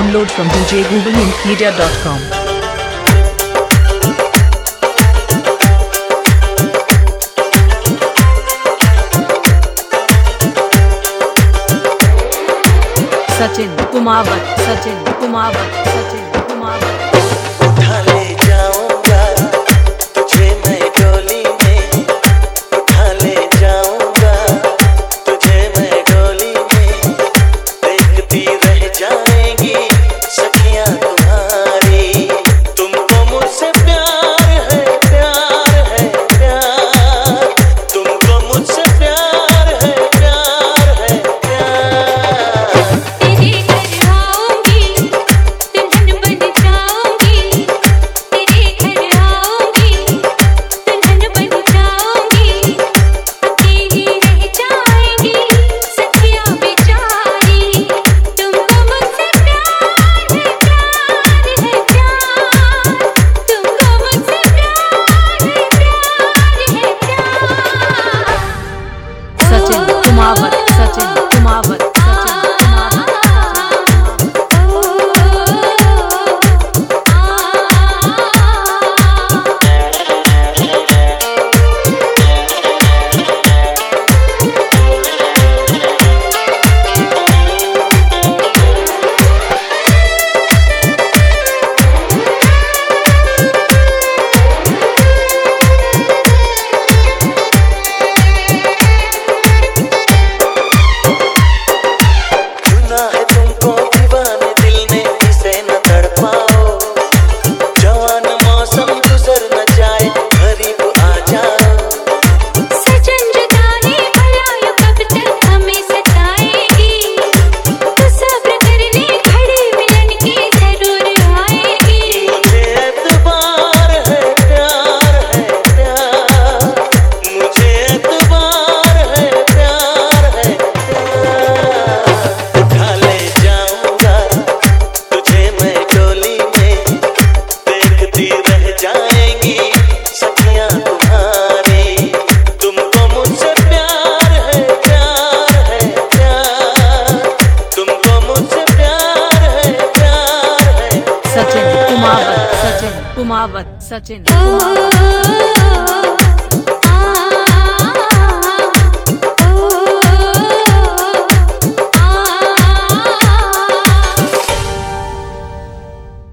Download from djgooglemedia.com. Sachin Kumawat, Sachin Kumawat, Sachin Kumawat. उठा ले जाऊंगा तुझे मैं डोली में, उठा ले जाऊंगा तुझे मैं डोली में। देखती रह जाएंगी सखियां तुम्हारी, तुमको मुझसे प्यार है, प्यार है, प्यार। तुमको मुझसे प्यार है, प्यार है, प्यार। सचिन कुमावत, सचिन कुमावत, सचिन कुमावत। सचिन कुमावत, सचिन कुमावत, सचिन कुमावत।